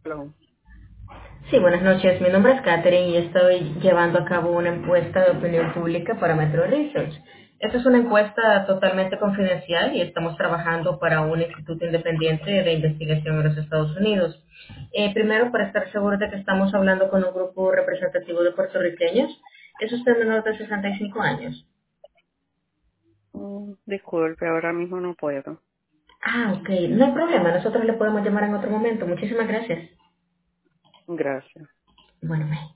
Hello. Sí, buenas noches. Mi nombre es Katherine y estoy llevando a cabo una encuesta de opinión pública para Metro Research. Esta es una encuesta totalmente confidencial y estamos trabajando para un instituto independiente de investigación en los Estados Unidos. Primero, para estar seguros de que estamos hablando con un grupo representativo de puertorriqueños, ¿es usted menor de 65 años? Disculpe, ahora mismo no puedo. Ah, ok. No hay problema. Nosotros le podemos llamar en otro momento. Muchísimas gracias. Gracias. Bueno, bye.